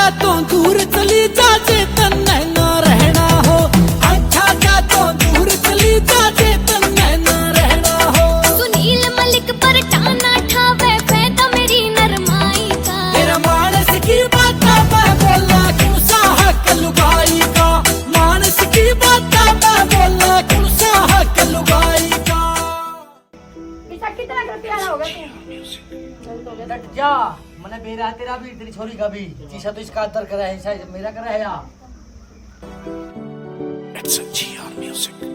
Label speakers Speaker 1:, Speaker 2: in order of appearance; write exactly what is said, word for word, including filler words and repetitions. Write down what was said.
Speaker 1: का तो दूर चली जा चेतन न रहना हो, अच्छा का तो दूर चली जा चेतन न रहना हो।
Speaker 2: सुनील मलिक पर टाना ठावे फायदा मेरी नरमाई का,
Speaker 1: तेरा मानस की बात मैं बोला क्यों सा हक लुगाई का, मानस की बात मैं बोला क्यों सा हक लुगाई का।
Speaker 3: कितना रुपया होगा तू?
Speaker 4: डट जा, मैंने मेरा तेरा भी तेरी छोरी का भी तीसरा तो इसका अंतर करा है, मेरा करा है या।
Speaker 5: It's a G R music.